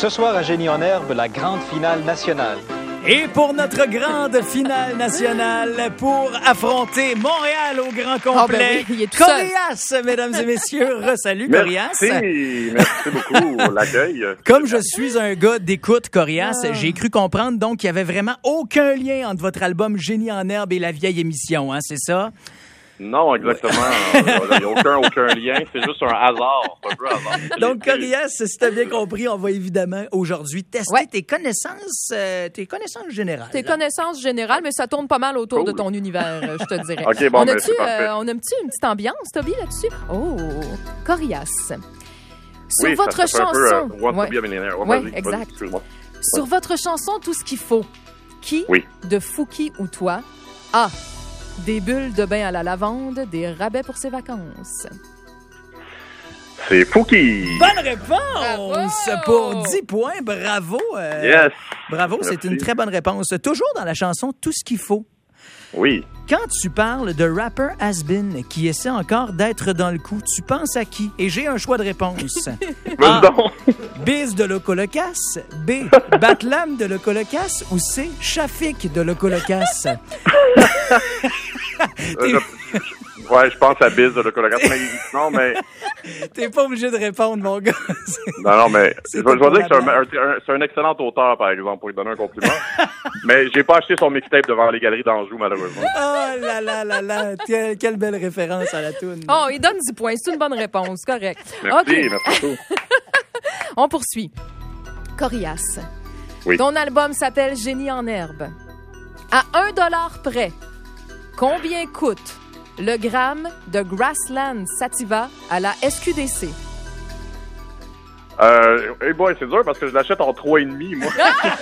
Ce soir à Génie en Herbe, la grande finale nationale. Et pour notre grande finale nationale, pour affronter Montréal au grand complet, il est tout Corias, mesdames et messieurs. Salut, Corias. Merci beaucoup pour l'accueil. Comme je suis un gars d'écoute, Corias, j'ai cru comprendre donc qu'il y avait vraiment aucun lien entre votre album Génie en Herbe et la vieille émission, hein, c'est ça? Non, exactement. Il n'y a aucun lien. C'est juste un hasard. C'est un peu hasard. Donc, Corias, si tu as bien compris, on va évidemment aujourd'hui tester tes connaissances générales. Tes connaissances générales, mais ça tourne pas mal autour de ton univers, je te dirais. OK, bon, on mais a-tu c'est parfait. une petite ambiance, Toby, là-dessus? Oh, Corias. Sur Oui, votre ça fait chanson... un peu Want to be a millionaire. Ouais, Vas-y, exact. excuse-moi. Sur votre chanson Tout ce qu'il faut, qui, de Fouki ou toi, a des bulles de bain à la lavande, des rabais pour ses vacances? C'est Fouki. Bonne réponse! Pour 10 points, bravo. Yes. Bravo, c'est Merci. une très bonne réponse. Toujours dans la chanson Tout ce qu'il faut. Oui. Quand tu parles de rapper has-been qui essaie encore d'être dans le coup, tu penses à qui? Et j'ai un choix de réponse. Vas-y donc. Biz de Locolocas, B. Batlam de Locolocas ou C. Shafik de Locolocas? Ouais, je pense à Biz de Locolocas. Non, mais... T'es pas obligé de répondre, mon gars. Non, mais je C'est vais pour dire la que c'est un excellent auteur, par exemple, pour lui donner un compliment. Mais j'ai pas acheté son mixtape devant les galeries d'Anjou, malheureusement. Oh là là là là, quelle belle référence à la toune. Oh, il donne 10 points. C'est une bonne réponse. Correct. Merci, merci beaucoup. On poursuit. Corias. Oui. Ton album s'appelle Génie en herbe. À $1 près, combien coûte le gramme de Grassland Sativa à la SQDC? Hey boy, c'est dur parce que je l'achète en 3,5, moi.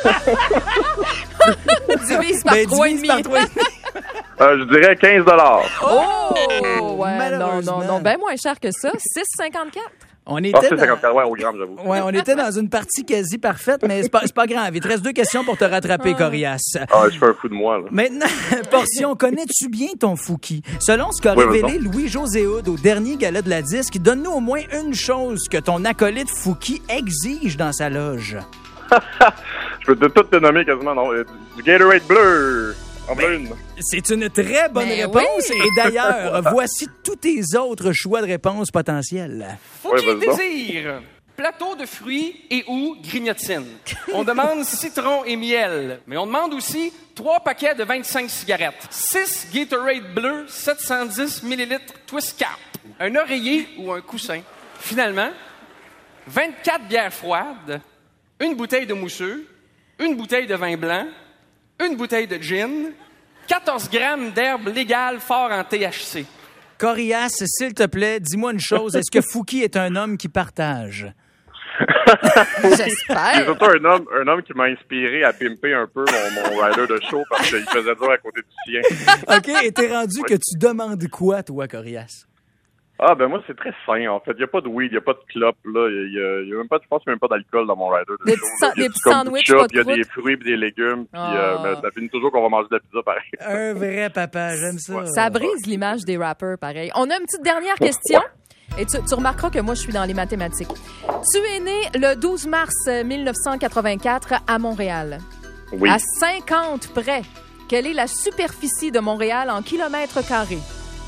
Divise par Ben, 3,5. divise par 3,5. Je dirais 15 $. Oh! Ouais, Malheureusement. non, bien moins cher que ça. 6,54. On Ah, était c'est dans... 54, ouais, au gramme, j'avoue. Ouais, on était dans une partie quasi parfaite, mais c'est pas grave. Il te reste 2 questions pour te rattraper, Corias. Ah, je fais un fou de moi, là. Maintenant, portion, connais-tu bien ton Fouki? Selon ce qu'a Oui, révélé Louis-José Hood au dernier gala de la disque, donne-nous au moins une chose que ton acolyte Fouki exige dans sa loge. Je peux tout te nommer quasiment, non. Du Gatorade bleu. En brune. C'est une très bonne Mais réponse. oui. Et d'ailleurs, voici tous tes autres choix de réponses potentiels. Fouki Ouais, vas-y donc. désire plateau de fruits et ou grignotine. On demande citron et miel, mais on demande aussi 3 paquets de 25 cigarettes, 6 Gatorade bleu, 710 ml Twist Cap, un oreiller ou un coussin. Finalement, 24 bières froides, une bouteille de mousseux, une bouteille de vin blanc, une bouteille de gin, 14 grammes d'herbe légale fort en THC. Corias, s'il te plaît, dis-moi une chose. Est-ce que Fouki est un homme qui partage? C'est J'espère. surtout un homme qui m'a inspiré à pimper un peu mon rider de show parce qu'il faisait dur à côté du sien. OK, et t'es rendu que tu demandes quoi, toi, Corias? Ah, ben moi, c'est très sain, en fait. Il n'y a pas de weed, il n'y a pas de clope, là. Il y a même pas, je pense qu'il n'y a même pas d'alcool dans mon rider de Des show. petits là. Il y a des petits comme sandwichs, du pas chop, de il y a croûte. des fruits et des légumes, puis Ah. ben, ça finit toujours qu'on va manger de la pizza pareil. Un vrai papa, j'aime ça. Ça brise l'image des rappers, pareil. On a une petite dernière question. Et tu remarqueras que moi, je suis dans les mathématiques. Tu es né le 12 mars 1984 à Montréal. Oui. À 50 près, quelle est la superficie de Montréal en kilomètres carrés?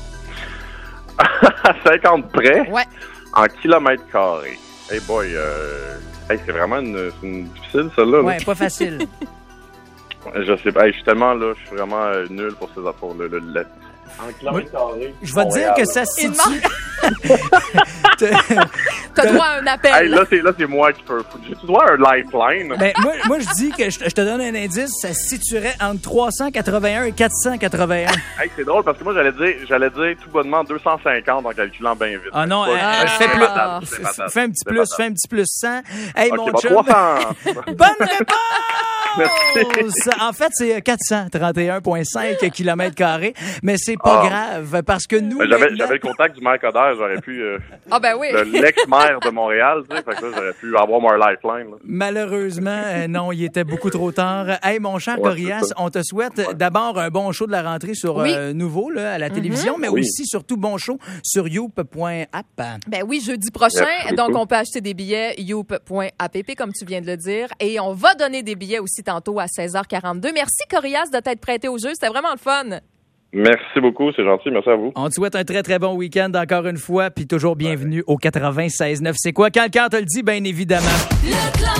À 50 près, Ouais. en kilomètres carrés. Hey boy, hey, c'est vraiment une difficile, celle-là. là. Ouais, pas facile. Je sais pas, hey, je suis tellement là, je suis vraiment nul pour ces affaires-là. En kilomètres carrés. Je vais te dire que ça se Il situe... T'as droit à un appel. Hey, là, c'est moi qui peux. J'ai-tu droit à un lifeline? Ben, moi, je dis que je te donne un indice, ça se situerait entre 381 et 481. Hey, c'est drôle parce que moi, j'allais dire tout bonnement 250 en calculant bien vite. Ah non, C'est fais c'est plus. patate, c'est patate. Fais un petit C'est plus, patate. fais un petit plus 100. Hey, Ok, mon bon, chum. 300. Bonne réponse! En fait, c'est 431,5 km², mais c'est pas grave, parce que nous... J'avais le contact du maire Coderre, j'aurais pu... ben oui. L'ex-maire de Montréal, tu sais, fait que là, j'aurais pu avoir mon lifeline. Là. Malheureusement, non, il était beaucoup trop tard. Hey, mon cher Corias, on te souhaite d'abord un bon show de la rentrée sur Nouveau, là, à la télévision, mais aussi, surtout, bon show sur youp.app. Ben oui, jeudi prochain. Donc, on peut acheter des billets youp.app, comme tu viens de le dire. Et on va donner des billets aussi tantôt à 16h42. Merci, Corias, de t'être prêté au jeu. C'était vraiment le fun. Merci beaucoup, c'est gentil. Merci à vous. On te souhaite un très, très bon week-end encore une fois, puis toujours bienvenue au 96.9. C'est quoi? Quand le cœur te le dit, bien évidemment.